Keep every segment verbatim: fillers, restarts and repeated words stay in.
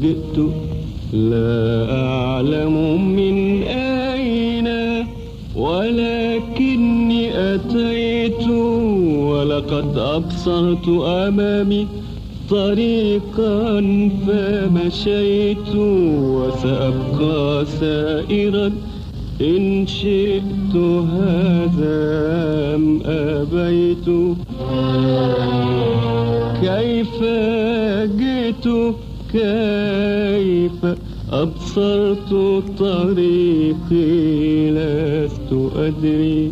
جئت لا أعلم من أين، ولكني أتيت ولقد أبصرت أمامي طريقا فمشيت، وسأبقى سائرا إن شئت هذا أم أبيت. كيف جئت كيف أبصرت طريقي لست أدري.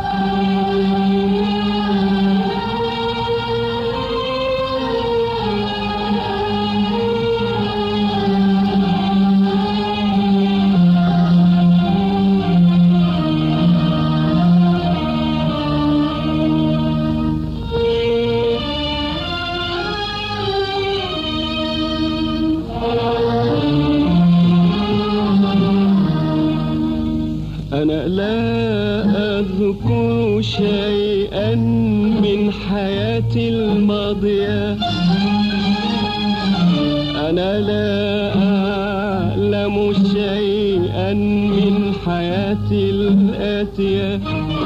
أنا لا أذكر شيئا من حياتي الماضية، أنا لا أعلم شيئا من حياتي الآتية،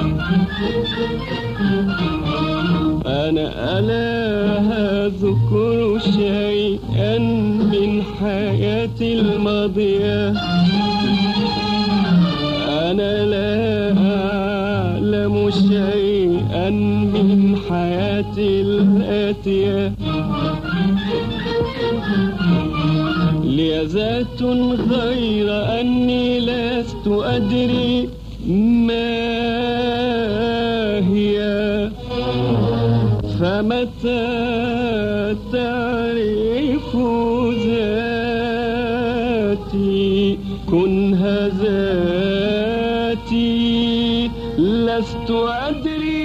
أنا لا أذكر شيئا من حياتي الماضية، أنا لا أعلم شيئا من حياتي الآتية. لي ذات غير أني لست أدري ما هي، فمتى تعرف ذاتي كنها ذاتي لست أدري.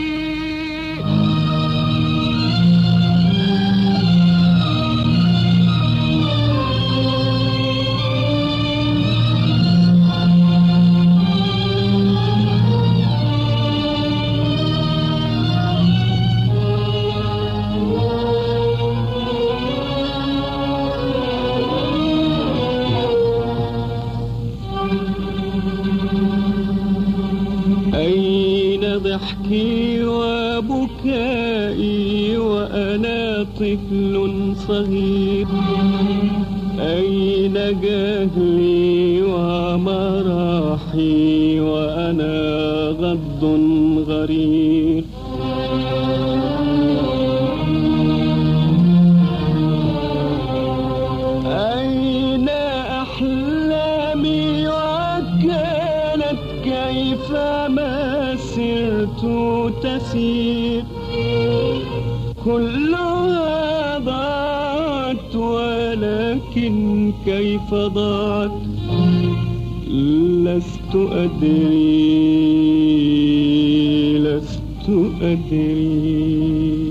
أين ضحكي وبكائي وأنا طفل صغير؟ أين جهلي ومراحي وأنا غض غرير؟ أين أحلامي وكانت كيفما سرت تسير؟ كلها ضاعت ولكن كيف ضاعت لست أدري لست أدري.